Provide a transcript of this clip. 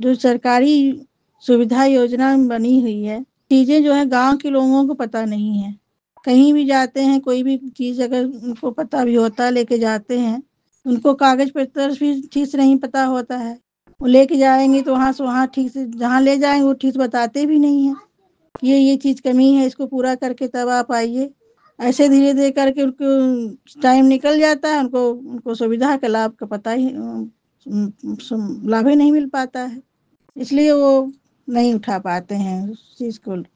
जो सरकारी सुविधा योजना बनी हुई है, चीज़ें जो है गाँव के लोगों को पता नहीं है। कहीं भी जाते हैं, कोई भी चीज़ अगर उनको पता भी होता है, लेके जाते हैं, उनको कागज़ पत्र भी ठीक से नहीं पता होता है। वो लेके जाएँगे तो वहाँ से वहाँ ठीक से जहाँ ले जाएँगे वो ठीक से बताते भी नहीं हैं, कि ये चीज़ कमी है, इसको पूरा करके तब आप आइए। ऐसे धीरे-धीरे करके उनको टाइम निकल जाता है, उनको उनको सुविधा का लाभ का पता ही लाभ ही नहीं मिल पाता है। इसलिए वो नहीं उठा पाते हैं उस चीज़ को।